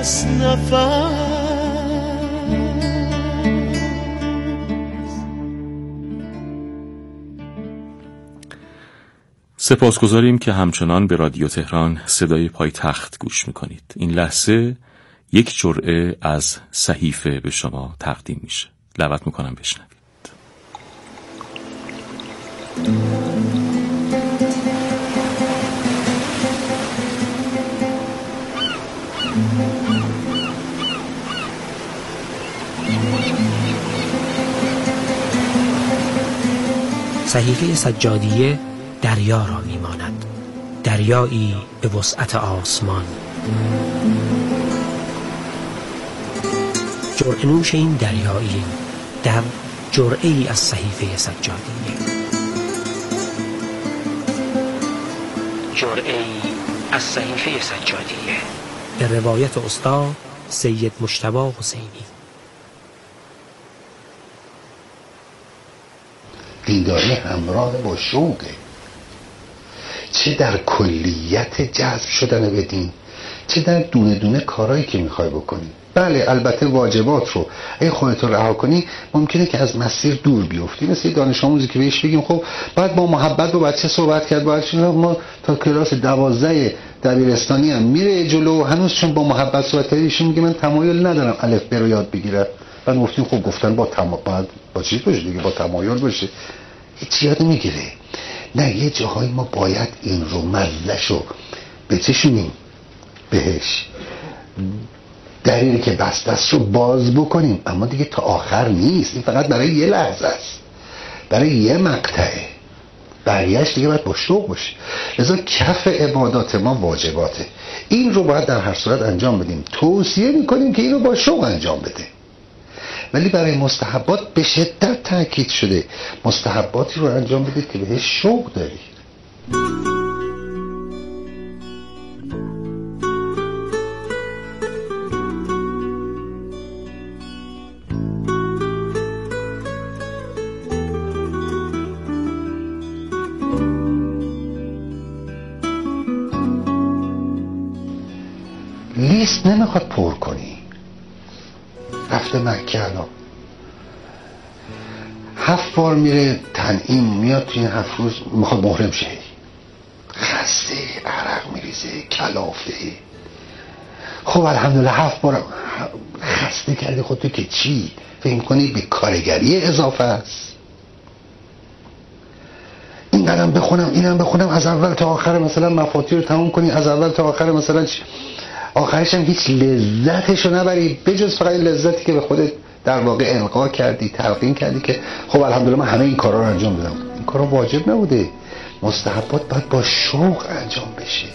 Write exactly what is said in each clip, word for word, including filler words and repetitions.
نفس نفس. سپاسگزاریم که همچنان به رادیو تهران صدای پایتخت گوش میکنید. این لحظه یک جرعه از صحیفه به شما تقدیم میشه. دعوت میکنم بشنوید. صحیفه سجادیه دریا را میماند، دریایی به وسعت آسمان. جرعه نوش این دریایی در جرعه ای از صحیفه سجادیه. جرعه ای از صحیفه سجادیه به روایت استاد سید مجتبی حسینی. دینداری همراه با شوقه، چه در کلیت جذب شدن به دین، چه در دونه دونه کارهایی که میخوای بکنی. بله البته واجبات رو اگه خودت رو رها کنی ممکنه که از مسیر دور بیفتی. مثل دانش آموزی که بهش بگیم خب باید با محبت با بچه صحبت کرد، باید ما تا کلاس دوازده دبیرستانی هم میره جلو هنوز چون با محبت صحبت کردی ایشون میگه من تمایل ندارم الف ب رو یاد بگیره. بعد گفتیم خب گفتن با تمایل باید با چیز باشه دیگه، با تمایل باشه، هیچ یاد میگیره. نه یه جاهای ما باید این رو مزهشو بچشونیم بهش، دریری که بسته است رو باز بکنیم، اما دیگه تا آخر نیست. این فقط برای یه لحظه است، برای یه مقطعه، بقیه‌اش دیگه باید با شوق باشه. لذا کف عبادات ما واجباته، این رو باید در هر صورت انجام بدیم. توصیه میکنیم که این رو با شوق انجام بده. ولی برای مستحبات به شدت تاکید شده مستحباتی رو انجام بدید که بهش شوق داری. لیست نمیخواد پر کنی. رفته مکه الان هفت بار میره تنعیم، میاد توی این هفت روز میخواد محرم شه، خسته، عرق میریزه، کلافه. خب الحمدلله هفت بار خسته کردی خودتو که چی؟ فکر کنی به کارگری اضافه است؟ این قدم بخونم اینم بخونم از اول تا آخر مثلا مفاتیح رو تموم کنی، از اول تا آخر مثلا چی؟ آخرش هم هیچ لذتشو نبری بجز فقط این لذتی که به خودت در واقع القا کردی، تلقین کردی که خب الحمدلله من همه این کارا رو انجام دادم. این کارا واجب نبوده. مستحبات باید با شوق انجام بشه.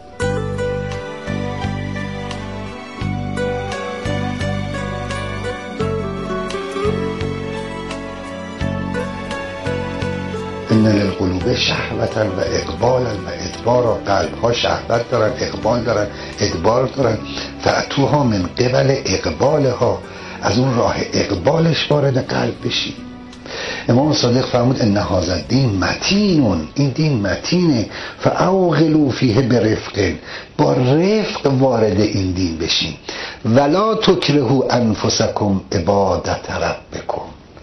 ان للقلوب شهوة و اقبالا و ادبارا، قلب ها شهوت دارن، اقبال دارن، ادبار دارن. فاتوها من قبل اقبالها، از اون راه اقبالش وارد قلب بشی. امام صادق فرمود ان هذا الدین متین، این دین متینه. فاوغلوا فیه برفق، با رفق وارد این دین بشین. ولا تکرهوا انفسکم عبادت ربکم،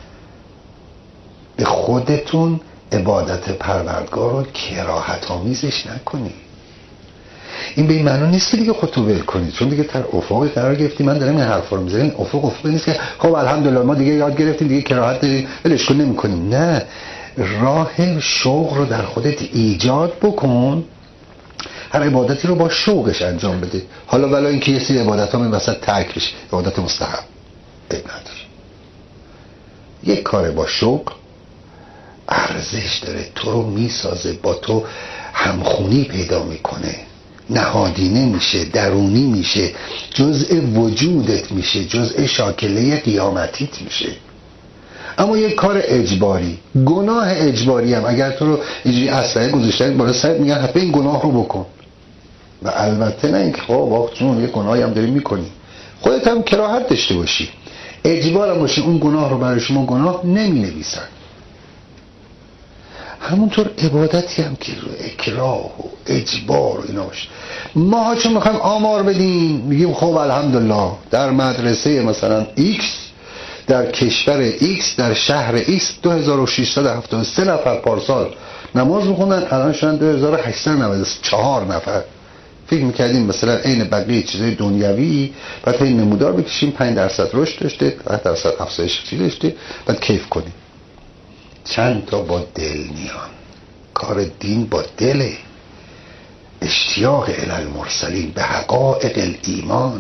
به خودتون عبادت پروردگار رو کراهت آمیزش نکنی. این به این معنی نیست که دیگه خودتو ول کنید چون دیگه در افقی قرار گرفتی. من دارم این حرفا رو میذارم، افق افقی نیست که خب الحمدلله ما دیگه یاد گرفتیم دیگه کراهت داریم ولش کن نمی‌کنیم. نه، راه شوق رو در خودت ایجاد بکن، هر عبادتی رو با شوقش انجام بده. حالا ولی اینکه یه سری عبادت‌ها من وسط ترک بشه، عبادت مستحب عیب نداره. یک کار با شوق ارزش داره، تو رو میسازه، با تو همخونی پیدا میکنه، نهادینه میشه، درونی میشه، جزء وجودت میشه، جزء شاکله قیامتیت میشه. اما یک کار اجباری، گناه اجباری هم اگر تو رو اینجوری اسلحه گذاشتن بالا سرت میگن حتما این گناه رو بکن، و البته نه اینکه خب واقعا چون یه گناهی هم داری میکنی خودت هم کراهت داشته باشی، اجبار هم باشه اون گناه رو برای شما گناه نمی نویسن. همونطور عبادتی هم که رو اکراه و اجبار و اینا باشه. ما چون میخوایم آمار بدیم میگیم خب الحمدلله در مدرسه مثلا ایکس در کشور ایکس در شهر ایکس دو هزار و ششصد و هفتاد و سه نفر پارسال نماز میخوندن، الان شدن دو هزار و هشتصد و نود و چهار نفر. فکر میکردیم مثلا عین بقیه چیزای دنیوی بعد این نمودار بکشیم پنج درصد رشد داشته، پنج درصد افزایش داشته، بعد کیف کنیم. چند تا با دل میان. کار دین با دله. اشتیاق الی المرسلین به حقایق الایمان.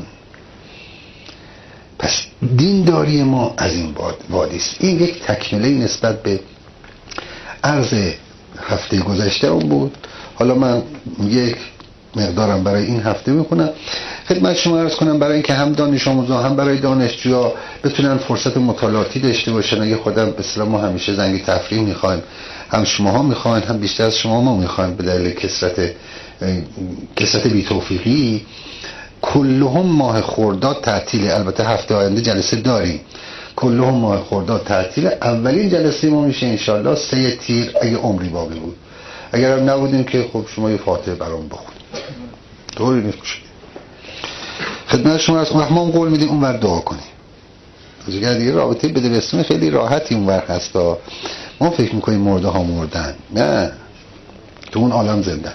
پس دینداری ما از این وادیست. این یک تکمله نسبت به عرض هفته گذشته اون بود. حالا من یک مقدارم برای این هفته میکنم خدمت شما عرض کنم، برای اینکه هم دانش آموزان هم برای دانشجوها بتونن فرصت مطالعاتی داشته باشن. اگه خودم به اصطلاح ما همیشه زنگ تفریح میخوایم، هم شماها میخواین هم بیشتر از شما ما میخوایم، به دلیل کثرت کثرت بی توفیقی کلهم ماه خرداد تعطیله. البته هفته آینده جلسه داریم. کلهم ماه خرداد تعطیله. اولین جلسه ما میشه انشالله سه تیر اگه عمری باقی بود. اگر هم نبودیم که خب شما یه فاتحه برام بخونید. طوری نیست خدمت شما از محمام قول میدیم اون ور دعا کنیم. اگر دیگه رابطه بده بسیم خیلی راحتی اون ور هستا. ما فکر میکنیم مرده ها مردن، نه، تو اون عالم زنده.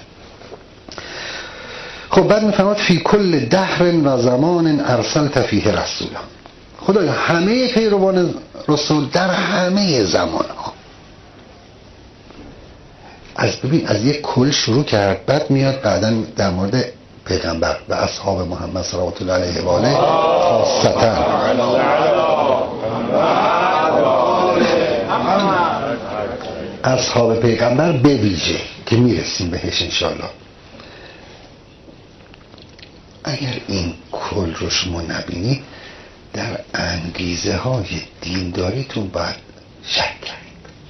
خب بعد میفهمد فی کل دهر و زمان ارسلت فیه رسولا. خدایا همه پیروان رسول در همه زمان ها. از ببین از یک کل شروع کرد، بعد میاد بعداً در مورد پیغمبر و اصحاب محمد صلوات الله علیه و آله خاصتا اصحاب پیغمبر به ویژه که میرسیم بهش انشاءالله. اگر این کل رو شما نبینی در انگیزه های دینداریتون باید شک کرد.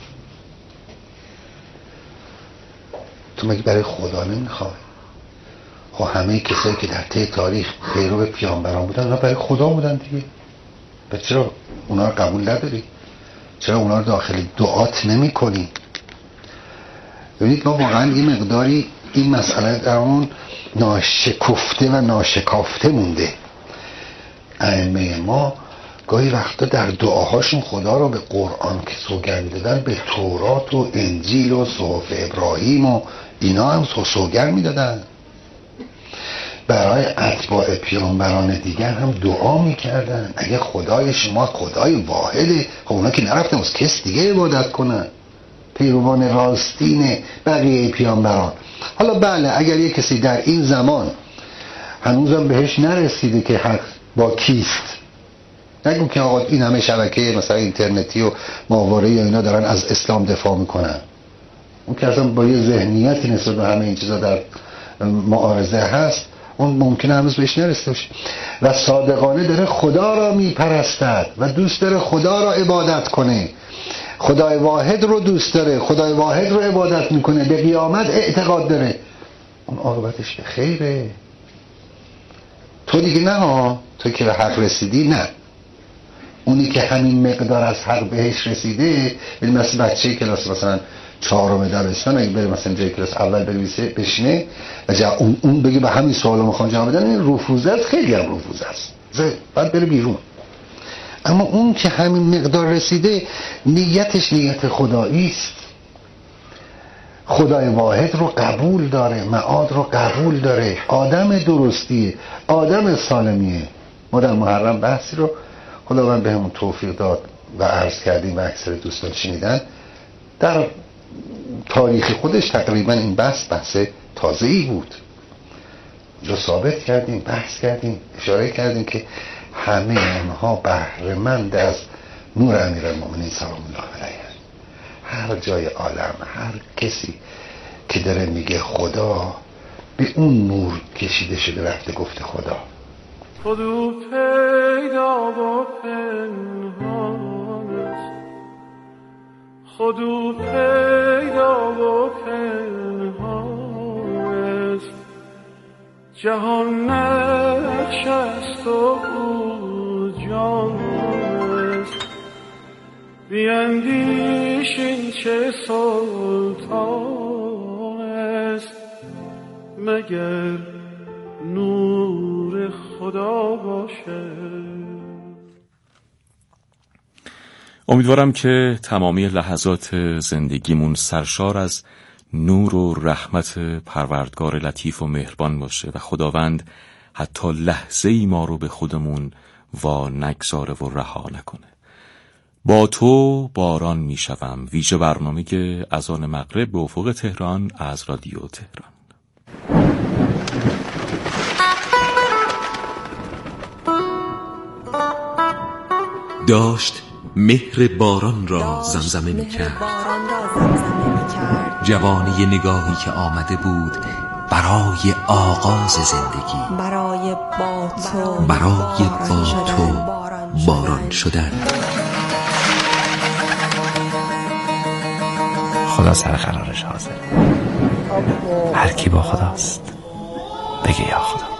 تو مگه برای خدا نمیخوای؟ خب همه کسایی که در طی تاریخ پیرو پیامبران بودن اونا برای خدا بودن دیگه. پس چرا اونا رو قبول نداری؟ چرا اونا رو داخل دعات نمی کنی؟ ببینید ما واقعا این مقداری این مسئله در اون ناشکفته و ناشکافته مونده. ائمه ما گاهی وقتا در دعاهاشون خدا رو به قرآن که سوگند دادن به تورات و انجیل و صحف ابراهیم و اینا هم سوگند میدادن. برای اتباع پیامبران دیگر هم دعا میکردن اگه خدای شما خدای واحده، خب اونا که نرفتن از کس دیگه عبادت کنن. پیروان راستین بقیه پیامبران. حالا بله اگر یک کسی در این زمان هنوزم بهش نرسیده که حق با کیست، نگو که آقا این همه شبکه مثلا اینترنتی و ماهواره یا اینا دارن از اسلام دفاع میکنن، اون که اصلا با یه ذهنیتی نسبت به همه این چیزا در معارضه هست، اون ممکنه هنوز بهش نرسیده باشه و صادقانه داره خدا را میپرستد و دوست داره خدا را عبادت کنه، خدای واحد رو دوست داره، خدای واحد رو عبادت میکنه، به قیامت اعتقاد داره، اون عاقبتش به خیره. تو دیگه نه ها، تو که به حق رسیدی نه. اونی که همین مقدار از حق بهش رسیده، مثل بچه کلاس مثلا چهارم دبستان اگه بره مثلا جای کلاس اول بنویسه بشینه و جا اون, اون بگه به همین سوالا میخوام جواب بدن، این رفوزه است، خیلی هم رفوزه است، بعد بره بیرون. اما اون که همین مقدار رسیده نیتش نیت خدایی است، خدای واحد رو قبول داره، معاد رو قبول داره، آدم درستیه، آدم سالمیه. ما در محرم بحثی رو خداوند بهمون توفیق داد و عرض کردیم و اکثر دوستان شنیدن. در تاریخ خودش تقریبا این بحث بحث تازه‌ای بود، جو ثابت کردیم، بحث کردیم، اشاره کردیم که همه اونها بهره‌مند از نور امیرالمومنین سلام الله علیه. هر جای عالم هر کسی که داره میگه خدا، به اون نور کشیده شده رفته گفته خدا. خودو پیدا و پنهان است، خودو پیدا و پنهان است، جهان نقش است و او جان است، بیندیش این چه سلطان است مگر نور خدا باشه. امیدوارم که تمامی لحظات زندگیمون سرشار از نور و رحمت پروردگار لطیف و مهربان باشه و خداوند حتی لحظه ای ما رو به خودمون وا نگذاره و رها نکنه. با تو باران میشوم، ویژه برنامه اذان مغرب به افق تهران از رادیو تهران. داشت مهر باران را زمزمه می کرد، جوانی نگاهی که آمده بود برای آغاز زندگی، برای با تو برای با تو باران شدن. خدا سر قرارش حاضر، هر کی با خداست بگه یا خدا.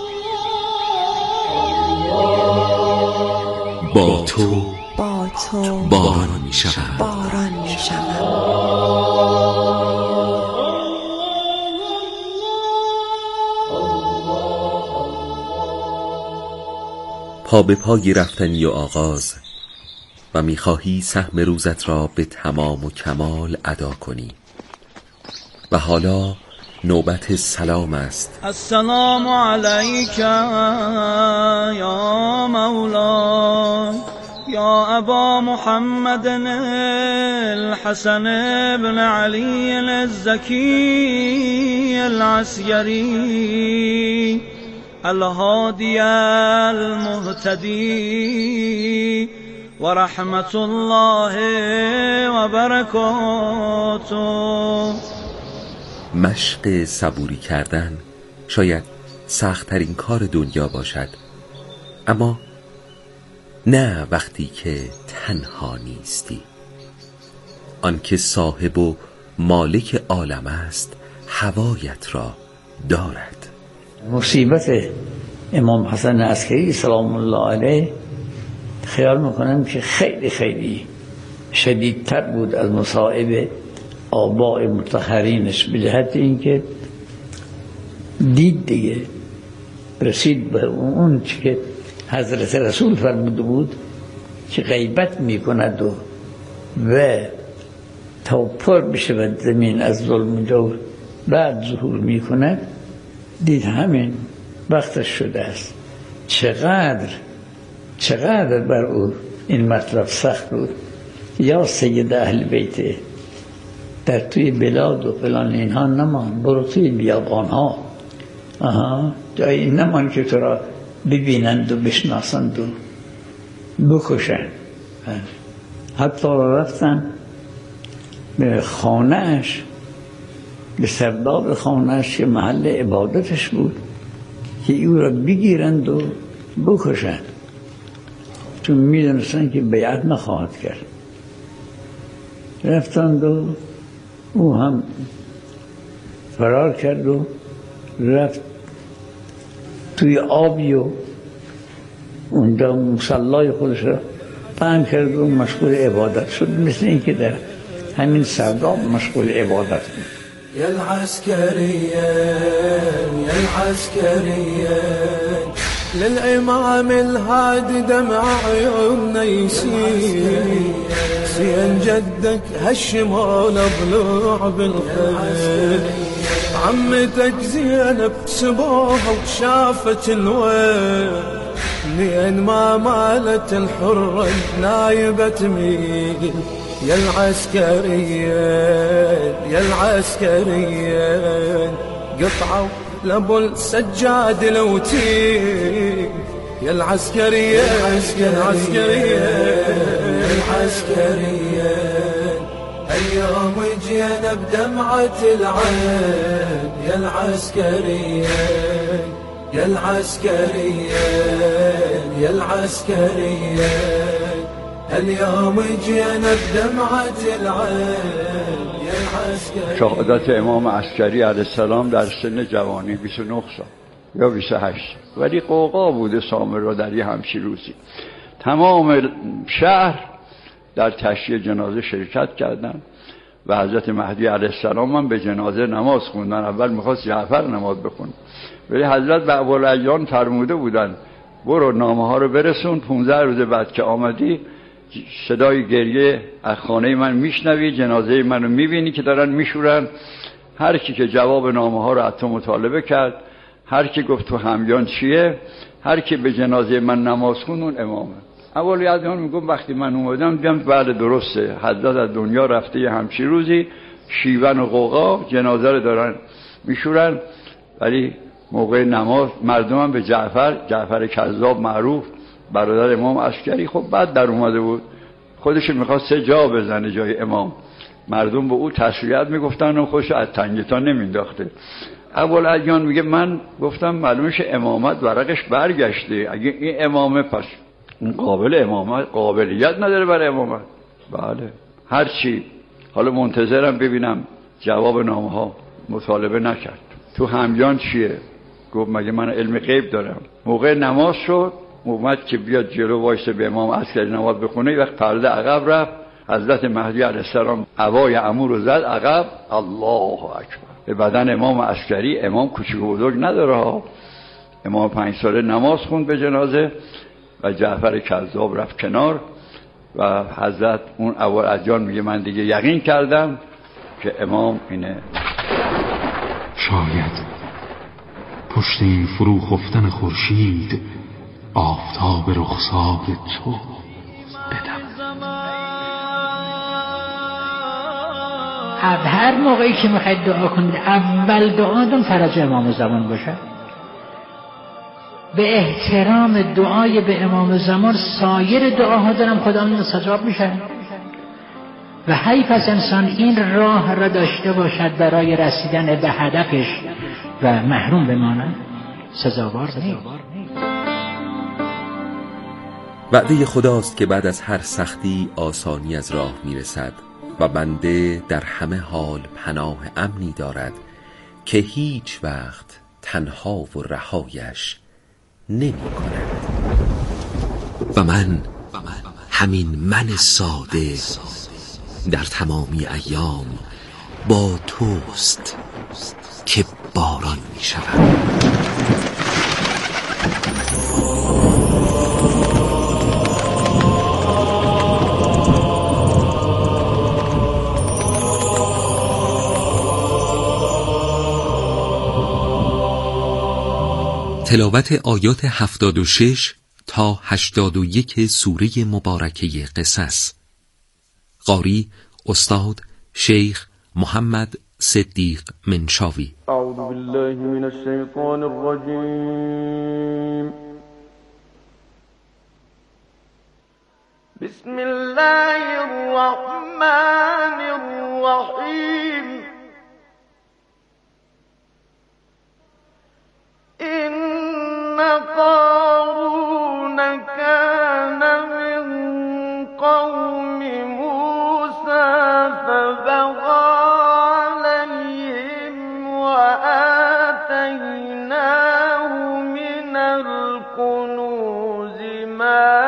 با تو با تو باران می شود، باران می شود. پا به پای رفتنی و آغاز و میخواهی سهم روزت را به تمام و کمال ادا کنی و حالا نوبت سلام است. السلام علیک یا مولا یا ابا محمد الحسن بن علی الزکی العسکری الهادی المهتدی و رحمت الله و برکاته. مشق صبوری کردن شاید سخت‌ترین کار دنیا باشد، اما نه وقتی که تنها نیستی. آنکه صاحب و مالک عالم است هوایت را دارد. مصیبت امام حسن عسکری سلام الله علیه خیال میکنم که خیلی خیلی شدیدتر بود از مصائب آباء مطهرینش، به جهت اینکه دید دیگه رسید به اون چی که حضرت رسول فرموده بود که غیبت میکند و و تا پر بشود زمین از ظلم و جور بعد ظهور میکند. دید همین وقتش شده است. چقدر چقدر بر او این مطلب سخت بود. یا سید اهل بیته در توی بلاد و فلان اینها نمان، برو توی بیابان ها، آها جایی نمان که تو را ببینند و بشناسند و بکشند. حتی رفتن به خانهش، به سرداب خانهش که محل عبادتش بود، که او را بگیرند و بکشند، چون میدونستن که بیعت نخواهد کرد. رفتند و او هم فرار کرد و رفت توی آبی و اونجا مصلای خودش را پهن کرد و مشغول عبادت شد، مثل این که در همین سرداب مشغول عبادت بود. يا العسكريين يا العسكريين للإمام الهادي دمع عيوننا يسيل، سين جدك هالشمال ضلوع بالخيل، عمتك زينب سبوها وشافت الويل، لين ما مالت الحرة نايبة تميل. يا العسكريين يا العسكريين قطعوا لابو السجاد لوتين. يا العسكريين يا العسكريين يا العسكريين اليوم جينا بدمعة العين. يا العسكريين يا العسكريين يا العسكريين اليوم جينا بدمعة العين. يا العسكريين. شهادت امام عسکری علیه السلام در سن جوانی بیست و نه سال یا بیست و هشت، ولی قوقا بوده سامر را در یه همچین روزی. تمام شهر در تشییع جنازه شرکت کردم و حضرت مهدی علیه السلام هم به جنازه نماز خوندن. اول میخواست جعفر نماز بخونه، ولی حضرت به ابوالعیان فرموده بودن برو نامه ها رو برسون، پونزده روز بعد که آمدی صدای گریه از خانه من میشنوی، جنازه منو میبینی که دارن میشورن. هر کی که جواب نامه ها رو از تو مطالبه کرد، هر کی گفت تو همیان چیه، هر کی به جنازه من نماز خوند اون امامه. ابوالعیان میگم وقتی من اومدم دیدم بله درسته، حضرت از دنیا رفته یه همچی روزی شیون و قوقا جنازه رو دارن میشورن، ولی موقع نماز مردم هم به جعفر جعفر کذاب معروف برادر امام عسکری خب بعد در اومده بود، خودش میخواست سه جا بزنه جای امام، مردم به او تسلیت میگفتن و خوش از تنگتا نمینداخته. ابوالعیان میگه من گفتم معلومش امامت ورقش برگشته، اگه این امامه پس قابل امامت قابلیت نداره برای امامت. بله هر چی، حالا منتظرم ببینم جواب نامه ها. مطالبه نکرد. تو همیان چیه؟ گفت مگه من علم غیب دارم؟ موقع نماز شد اومد که بیاد جلو وایسه به امام عسکری نماز بخونه، وقت پرده عقب رفت، حضرت مهدی علیه السلام عبای عمو رو زد عقب، الله اکبر. به بدن امام عسکری، امام کوچیک و بزرگ نداره ها، امام پنج ساله نماز خوند به جنازه و جعفر کذاب رفت کنار و حضرت اون ابوالعیان میگه من دیگه یقین کردم که امام اینه. شاید پشت این فرو خفتن خورشید آفتاب رخسار تو بدم. هر موقعی که میخواید دعا کنید اول دعاتون فرج امام زمان باشه. به احترام دعای به امام زمان سایر دعاها دارم خدا مستجاب میشه و حیف از انسان این راه را داشته باشد برای رسیدن به هدفش و محروم بماند. سزاوار نیست. وعده خداست که بعد از هر سختی آسانی از راه میرسد و بنده در همه حال پناه امنی دارد که هیچ وقت تنها و رهایش نمی کند. و من همین من ساده در تمامی ایام با توست که باران می شود. تلاوت آیات هفتاد و شش تا هشتاد و یک سوره مبارکه قصص. قاری استاد شیخ محمد صدیق منشاوی. اعوذ بالله من الشیطان الرجیم. بسم الله الرحمن الرحیم. إن قارون كان من قوم موسى فبغى عليهم وآتيناه من الكنوز ما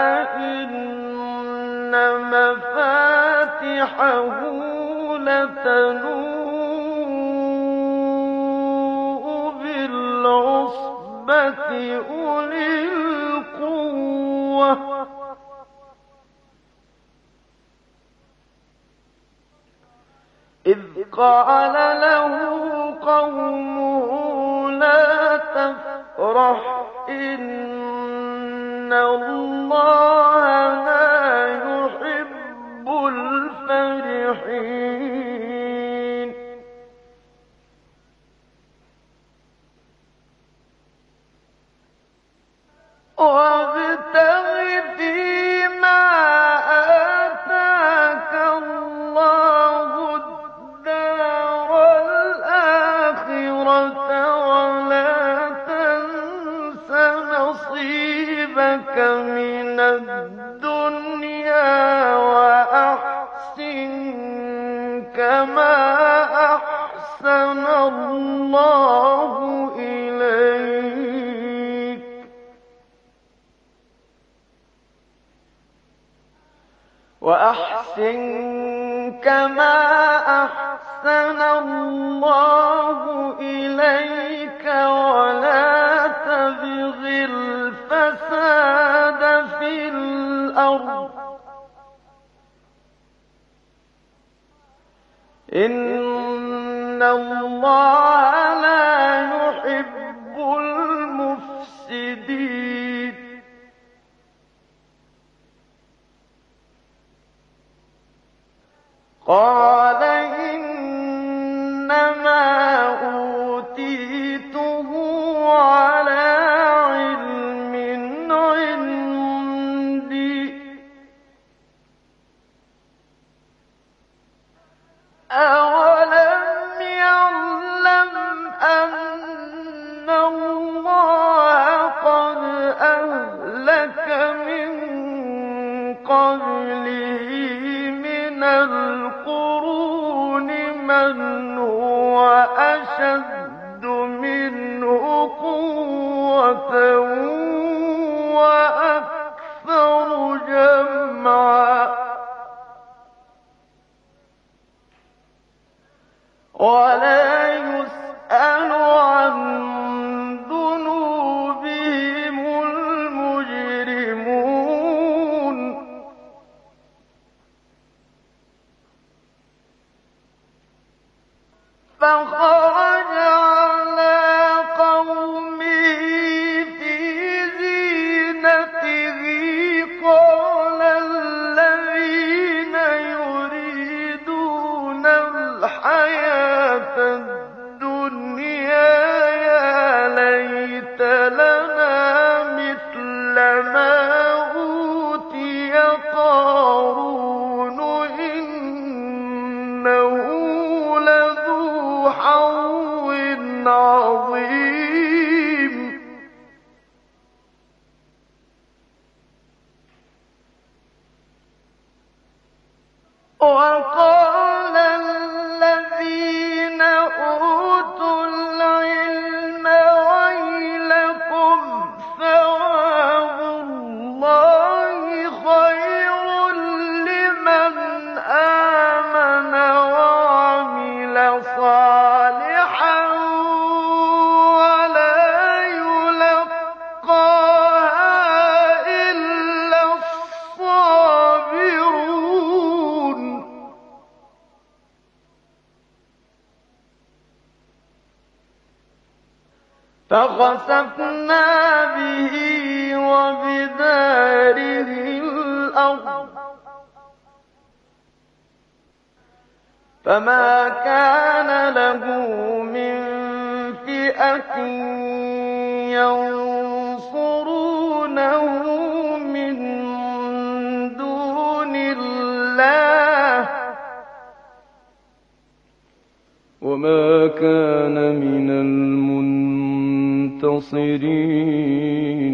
إن مفاتحه لتنوء أولي القوة إذ قال له قومه لا تفرح إن الله لا يحب الفرحين. وابتغ فيما آتاك الله الدار الآخرة ولا تنس نصيبك من الدنيا وأحسن كما أحسن الله إليك وأحسن كما أحسن الله إليك ولا تبغ الفساد في الأرض إن الله لا يحب المفسدين قال إنما أوتيته على علم عندي أولم يعلم أن الله قد أهلك من قبله من القرون من هو أشد منه قوة وأكثر جمعا ولا يسأل عن ذنوبهم المجرمون فخرج على قومه في زينته قال الذين يريدون الحياة الدنيا يا ليت لنا مثل ما أوتي قارون إنه لذو حظ عظيم وقال الذين أوتوا العلم ويلكم ثواب الله خير لمن آمن وعمل صالحا ولا يلقاها إلا الصابرون فخسفنا به وبداره الأرض فما كان له من فئة ينصرونه من دون الله وما كان من المنتصرين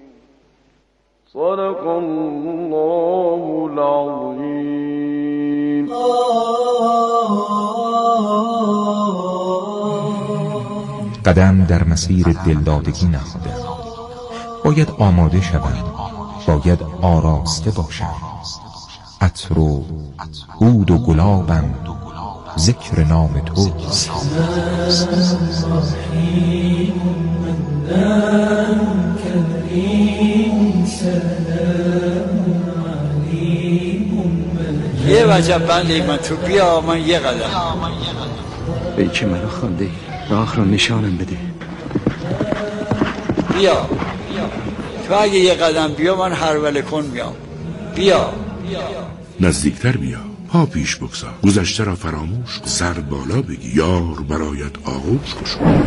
صدق الله العظيم. قدم در مسیر دلدادگی نهادم. باید آماده شوم، باید آراسته باشم. عطر و عود و گلابم ذکر نام توست. یه وجب بندی من تو بیا من یه قدم ای که منو خونده راه رو نشانم بده. بیا تو اگه یه قدم بیا من هرول کن میام. بیا نزدیکتر بیا، پا پیش بگذار، گذشته را فراموش کن، سر بالا بگی، یار برایت آغوش کشون.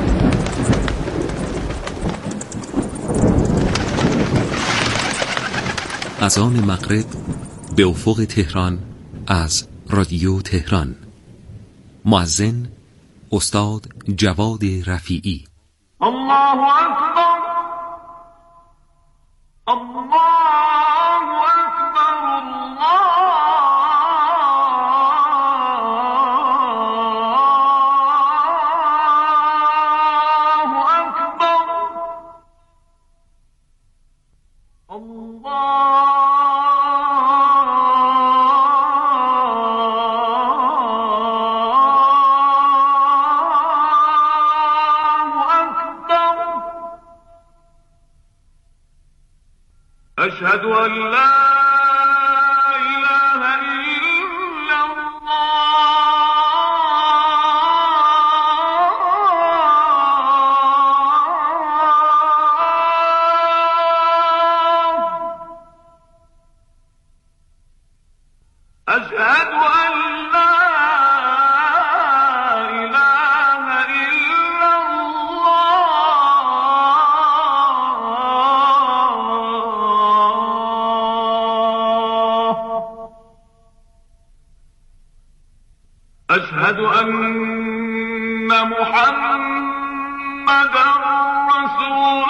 اذان مغرب به افق تهران از رادیو تهران. مؤذن استاد جواد رفیعی. الله اکبر الله اکبر الله اکبر الله أشهد أن لا إله إلا الله أشهد أن لا إله إلا الله أشهد أن محمدًا رسول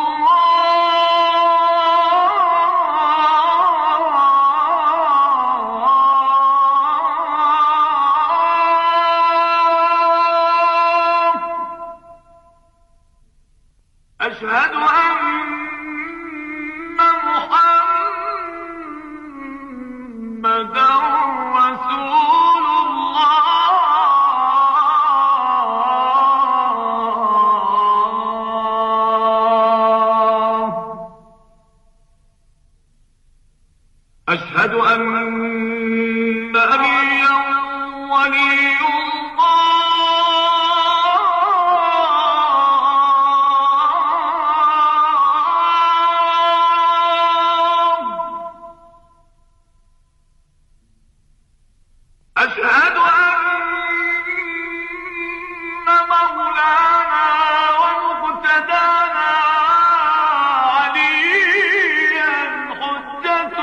الله أشهد أن محمدًا رسول الله أشهد أن عليا ولي الله أشهد أن مولانا ومقتدانا عليا حجة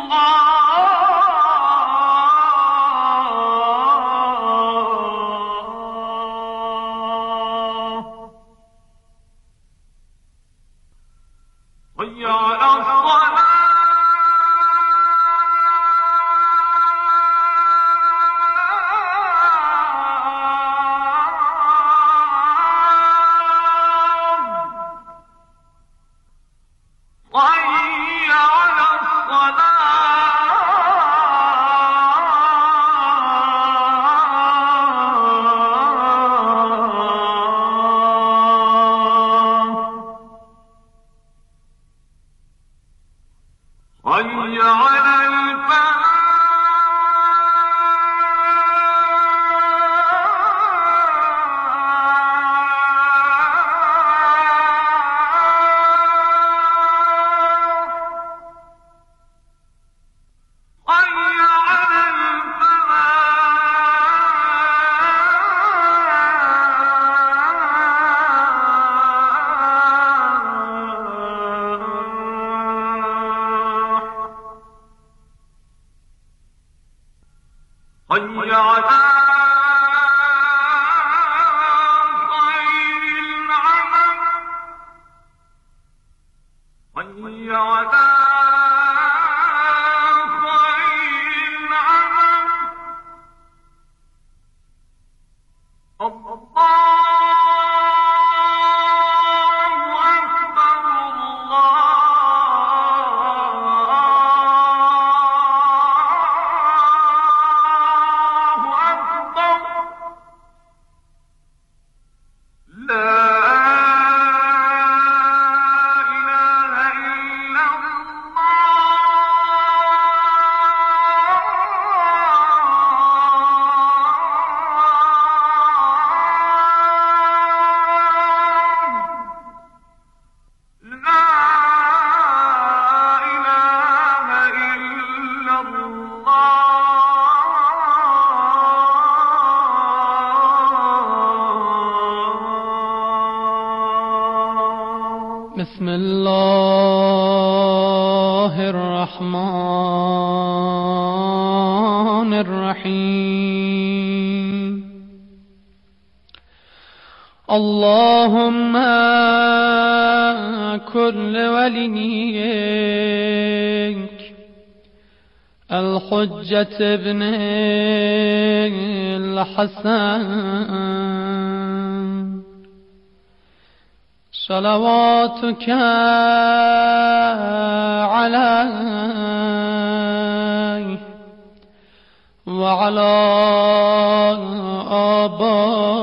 الله حي على حي على الصلاة حي على الفلاح حي على الفلاح حي على خير العمل حي على خير العمل الله أكبر الله أكبر لا إله إلا الله لا إله إلا الله بسم الله الرحمن الرحيم اللهم كل وليك الحجة ابن الحسن صلواتك عليه وعلى آبائه